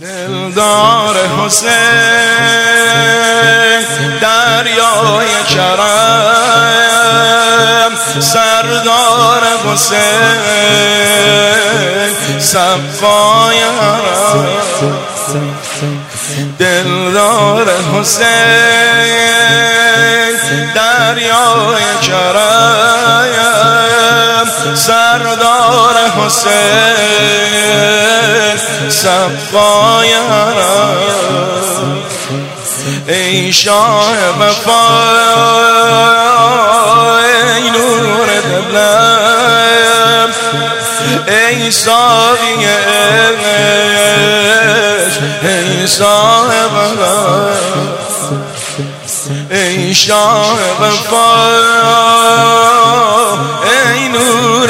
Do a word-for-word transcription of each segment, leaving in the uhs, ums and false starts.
دلدار حسین دریای کرم، سردار حسین صفای حرم. دلدار حسین دریای کرم، سردار حسین صفای حرم. ای شاه وفا ای نور دلم، ای ساقی عشق ای صاحب علم. ای شاه وفا ای نور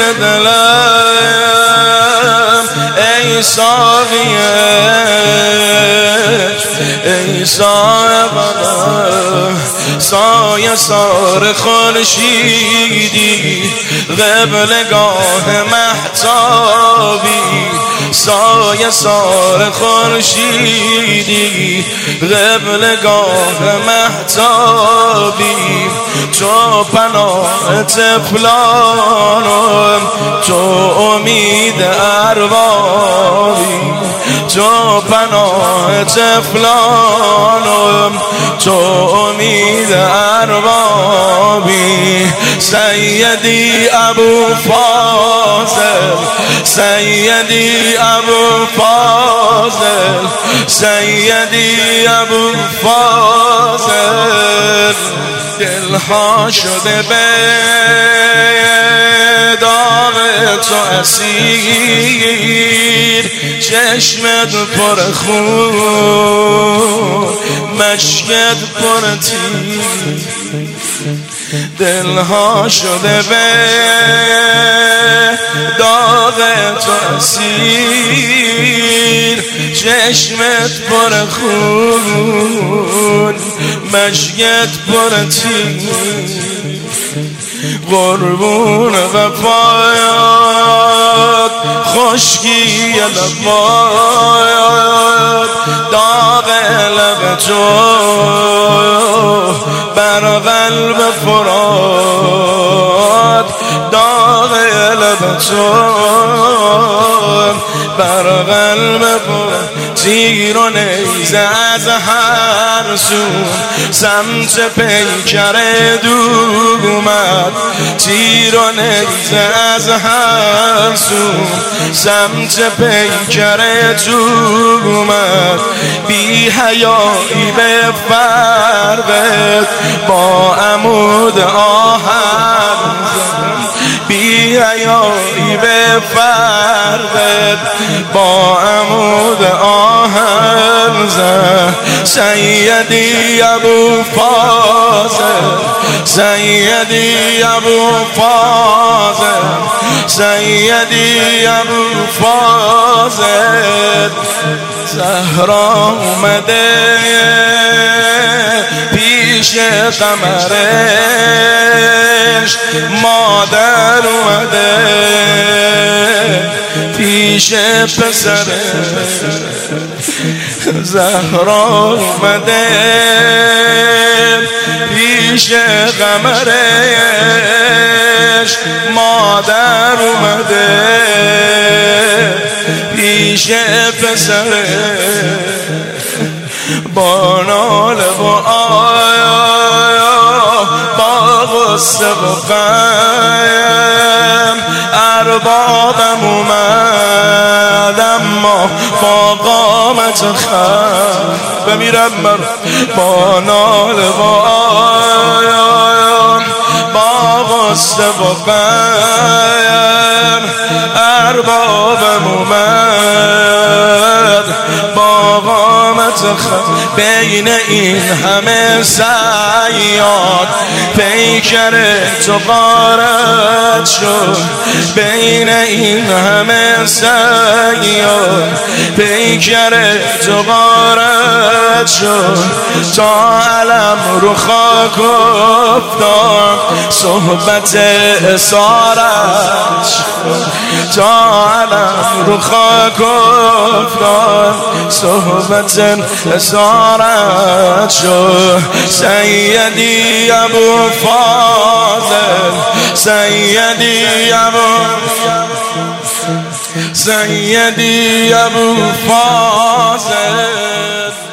دلم، ای ساقی عشق ای صاحب علم. سایه سار خورشیدی قبلگاه مهتابی، سایه سار خورشیدی قبلگاه مهتابی. تو پناه طفلانم، تو امید اربابی، تو پناه طفلانم، تو امید اربابی. سیدی ابو فاضل، سیدی ابو فاضل، سیدی ابو فاضل. دلها شده به داغ تو اسیر، چشمت پر خون مشکت پر تیر. دلها شده به داغ تو اسیر، چشمت پر خون مشکت پر تیر. قربون وفایات خشکی لبایات، داغ لب تو بر قلب فرات، داغ لب تو بر قلب فرات. تیر و نیزه از هر سو سمت پیکر دومد، تیر و نیزه از هر سو سمت پیکر دومد. بی حیایی به فرقت با عمود آهن، بی حیایی به فرقت با عمود آهن زد. سیدی ابو فاضل، سیدی ابو فاضل، سیدی ابو فاضل. زهرا اومده پیش قمرش، مادر اومده پیش پسرش. زهرا اومده پیش قمرش، مادر اومده پیش پسرش. با ناله و آیا با غصه و غم، اربابم اومد اما با قامت خم. بمیرم من با ناله و آیا با غصه و غم، اربابم اومد با قامت خط بین این همه سیاد پیکر تو غارت شد بین این همه سیاد پیکر تو غارت شد تا علم رو خاک افتاد صحبت اسارت شد تا علم رو خاک افتاد صحبت اسارت شد سیدی ابو فاضل سیدی ابو سیدی ابو فاضل